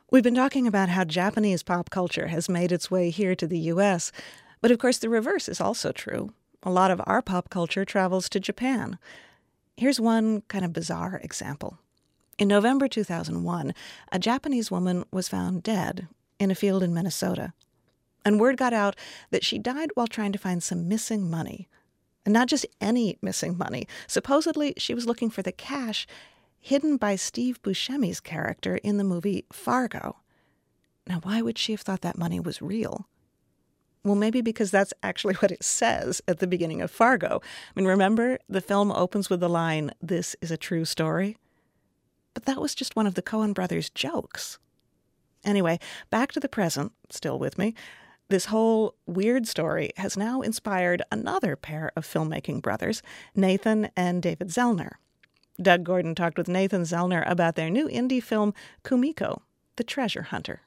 We've been talking about how Japanese pop culture has made its way here to the U.S., but of course the reverse is also true. A lot of our pop culture travels to Japan. Here's one kind of bizarre example. In November 2001, a Japanese woman was found dead in a field in Minnesota. And word got out that she died while trying to find some missing money. And not just any missing money. Supposedly, she was looking for the cash hidden by Steve Buscemi's character in the movie Fargo. Now, why would she have thought that money was real? Well, maybe because that's actually what it says at the beginning of Fargo. I mean, remember, the film opens with the line, "This is a true story." But that was just one of the Coen brothers' jokes. Anyway, back to the present, still with me. This whole weird story has now inspired another pair of filmmaking brothers, Nathan and David Zellner. Doug Gordon talked with Nathan Zellner about their new indie film, Kumiko, the Treasure Hunter.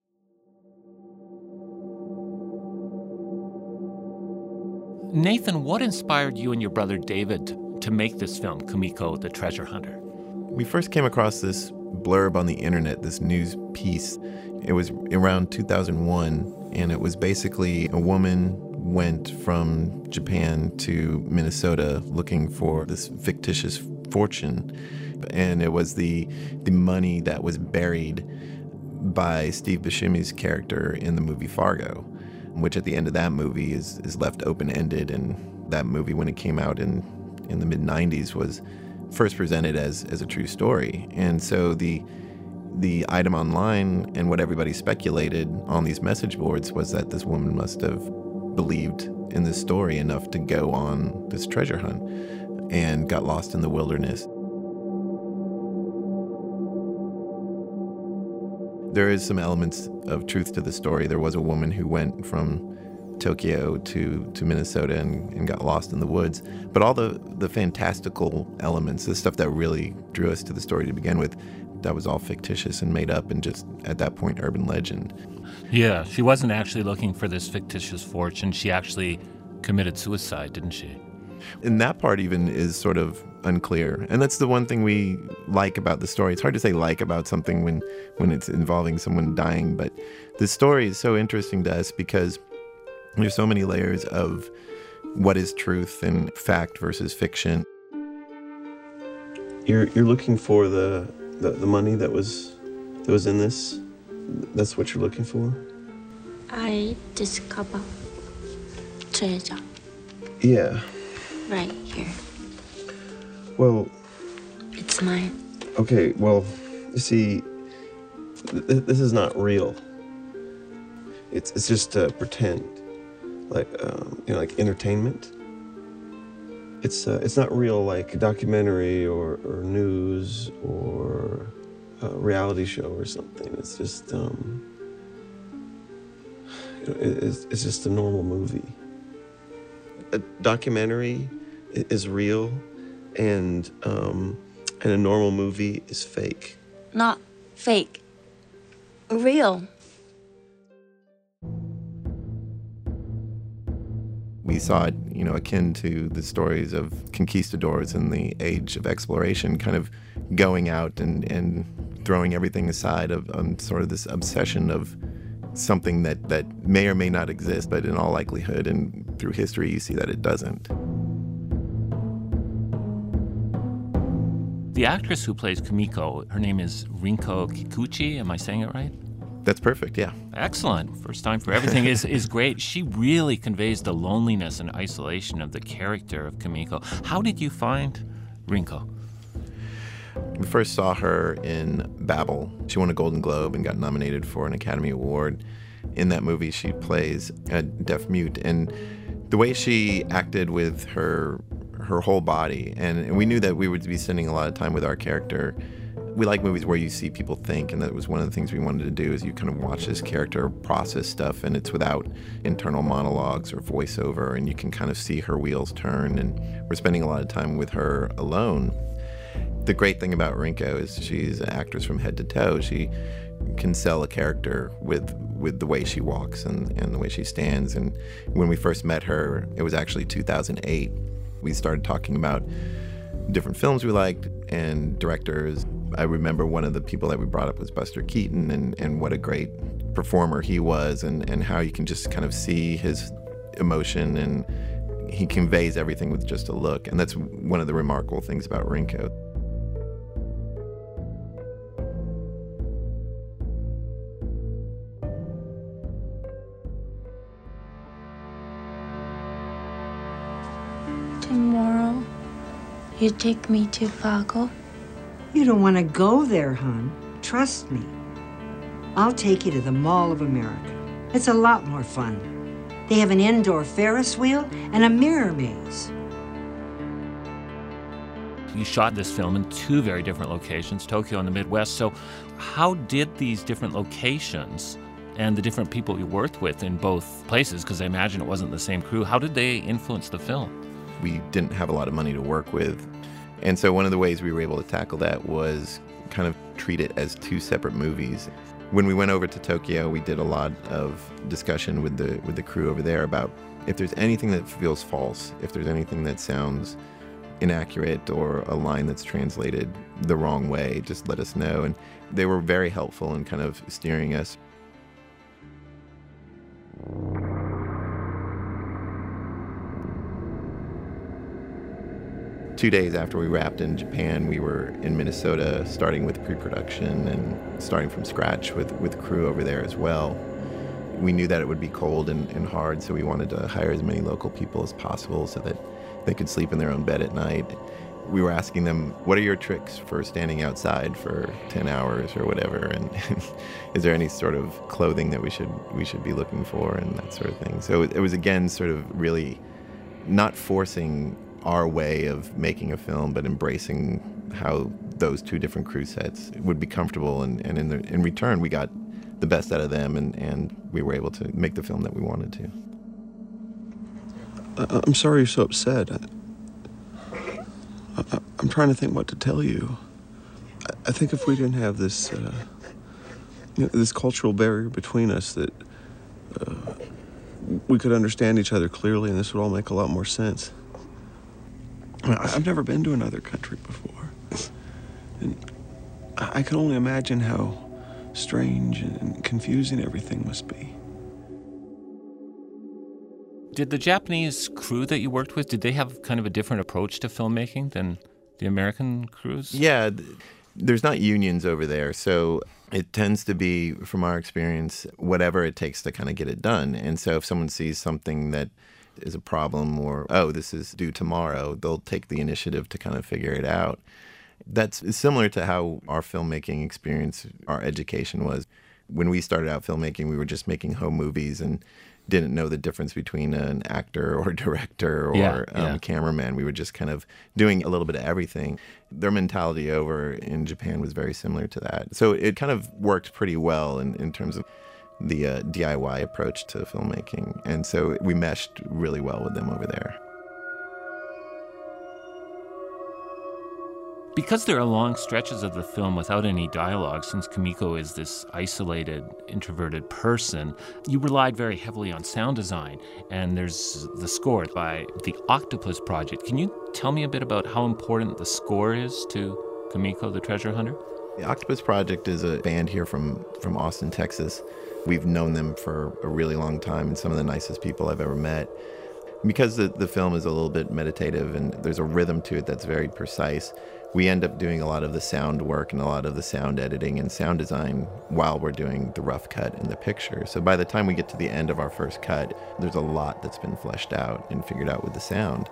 Nathan, what inspired you and your brother David to make this film, Kumiko, the Treasure Hunter? We first came across this blurb on the internet, this news piece. It was around 2001, and it was basically a woman went from Japan to Minnesota looking for this fictitious fortune, and it was the money that was buried by Steve Buscemi's character in the movie Fargo, which at the end of that movie is left open-ended. And that movie, when it came out in the mid-90s, was first presented as a true story. And so the item online and what everybody speculated on these message boards was that this woman must have believed in this story enough to go on this treasure hunt and got lost in the wilderness. There is some elements of truth to the story. There was a woman who went from Tokyo to Minnesota and got lost in the woods. But all the fantastical elements, the stuff that really drew us to the story to begin with, that was all fictitious and made up and just, at that point, urban legend. Yeah, she wasn't actually looking for this fictitious fortune. She actually committed suicide, didn't she? And that part even is sort of unclear. And that's the one thing we like about the story. It's hard to say like about something when it's involving someone dying, but the story is so interesting to us because there's so many layers of what is truth and fact versus fiction. You're looking for the money that was in this? That's what you're looking for? I discover treasure. Yeah. Right here. Well... It's mine. Okay, well, you see, this is not real. It's just pretend. Like, like entertainment. It's not real, like a documentary or news or a reality show or something. It's just, it's just a normal movie. A documentary is real, and a normal movie is fake. Not fake. Real. We saw it, akin to the stories of conquistadors in the age of exploration, kind of going out and throwing everything aside of sort of this obsession of something that may or may not exist, but in all likelihood and through history you see that it doesn't. The actress who plays Kumiko, her name is Rinko Kikuchi. Am I saying it right? That's perfect, yeah. Excellent. First time for everything is great. She really conveys the loneliness and isolation of the character of Kumiko. How did you find Rinko? We first saw her in Babel. She won a Golden Globe and got nominated for an Academy Award. In that movie, she plays a deaf mute, and the way she acted with her whole body, and we knew that we would be spending a lot of time with our character. We like movies where you see people think, and that was one of the things we wanted to do, is you kind of watch this character process stuff, and it's without internal monologues or voiceover, and you can kind of see her wheels turn, and we're spending a lot of time with her alone. The great thing about Rinko is she's an actress from head to toe. She can sell a character with the way she walks and the way she stands. And when we first met her, it was actually 2008. We started talking about different films we liked and directors, I remember one of the people that we brought up was Buster Keaton, and what a great performer he was, and how you can just kind of see his emotion, and he conveys everything with just a look. And that's one of the remarkable things about Rinko. Tomorrow, you take me to Fargo? You don't want to go there, hon. Trust me. I'll take you to the Mall of America. It's a lot more fun. They have an indoor Ferris wheel and a mirror maze. You shot this film in two very different locations, Tokyo and the Midwest. So how did these different locations and the different people you worked with in both places, because I imagine it wasn't the same crew, how did they influence the film? We didn't have a lot of money to work with. And so one of the ways we were able to tackle that was kind of treat it as two separate movies. When we went over to Tokyo, we did a lot of discussion with the crew over there about if there's anything that feels false, if there's anything that sounds inaccurate or a line that's translated the wrong way, just let us know. And they were very helpful in kind of steering us. 2 days after we wrapped in Japan, we were in Minnesota starting with pre-production and starting from scratch with crew over there as well. We knew that it would be cold and hard, so we wanted to hire as many local people as possible so that they could sleep in their own bed at night. We were asking them, what are your tricks for standing outside for 10 hours or whatever? And is there any sort of clothing that we should be looking for and that sort of thing? So it was, again, sort of really not forcing our way of making a film, but embracing how those two different crew sets would be comfortable, and in return we got the best out of them, and we were able to make the film that we wanted to. I'm sorry you're so upset. I'm trying to think what to tell you. I think if we didn't have this this cultural barrier between us, that we could understand each other clearly, and this would all make a lot more sense. I've never been to another country before, and I can only imagine how strange and confusing everything must be. Did the Japanese crew that you worked with, did they have kind of a different approach to filmmaking than the American crews? Yeah, there's not unions over there, so it tends to be, from our experience, whatever it takes to kind of get it done. And so if someone sees something that is a problem, or, oh, this is due tomorrow, they'll take the initiative to kind of figure it out. That's similar to how our filmmaking experience, our education was. When we started out filmmaking, we were just making home movies and didn't know the difference between an actor or director or cameraman. We were just kind of doing a little bit of everything. Their mentality over in Japan was very similar to that. So it kind of worked pretty well in terms of the DIY approach to filmmaking. And so we meshed really well with them over there. Because there are long stretches of the film without any dialogue, since Kimiko is this isolated, introverted person, you relied very heavily on sound design. And there's the score by the Octopus Project. Can you tell me a bit about how important the score is to Kimiko, the Treasure Hunter? The Octopus Project is a band here from Austin, Texas. We've known them for a really long time, and some of the nicest people I've ever met. Because the film is a little bit meditative and there's a rhythm to it that's very precise, we end up doing a lot of the sound work and a lot of the sound editing and sound design while we're doing the rough cut and the picture. So by the time we get to the end of our first cut, there's a lot that's been fleshed out and figured out with the sound.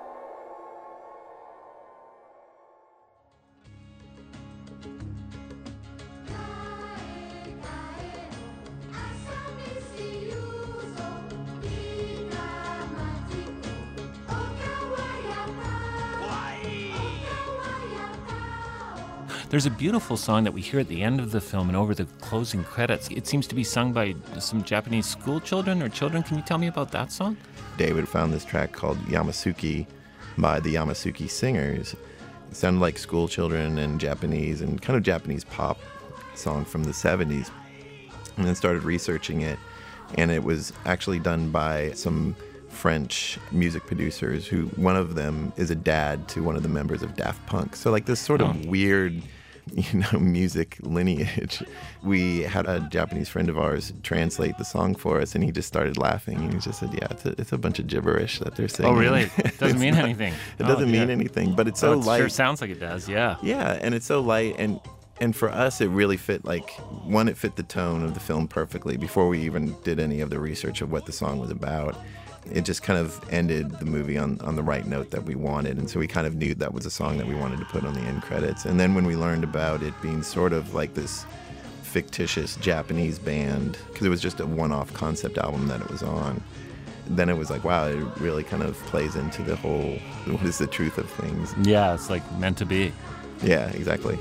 There's a beautiful song that we hear at the end of the film and over the closing credits. It seems to be sung by some Japanese school children or children. Can you tell me about that song? David found this track called Yamasuki by the Yamasuki Singers. It sounded like school children and Japanese and kind of Japanese pop song from the 70s. And then started researching it, and it was actually done by some French music producers who, one of them is a dad to one of the members of Daft Punk. So like this sort of weird music lineage. We had a Japanese friend of ours translate the song for us, and he just started laughing. And he just said, "Yeah, it's a bunch of gibberish that they're singing." Oh, really? It doesn't mean anything. It doesn't mean anything, but it's so light. It sure sounds like it does, yeah. Yeah, and it's so light, and for us, it really fit, it fit the tone of the film perfectly. Before we even did any of the research of what the song was about, it just kind of ended the movie on the right note that we wanted. And so we kind of knew that was a song that we wanted to put on the end credits. And then when we learned about it being sort of like this fictitious Japanese band, because it was just a one-off concept album that it was on, then it was like, wow, it really kind of plays into the whole, what is the truth of things? Yeah, it's like meant to be. Yeah, exactly.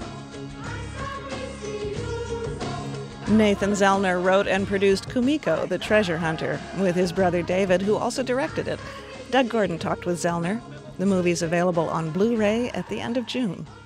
Nathan Zellner wrote and produced Kumiko, the Treasure Hunter, with his brother David, who also directed it. Doug Gordon talked with Zellner. The movie's available on Blu-ray at the end of June.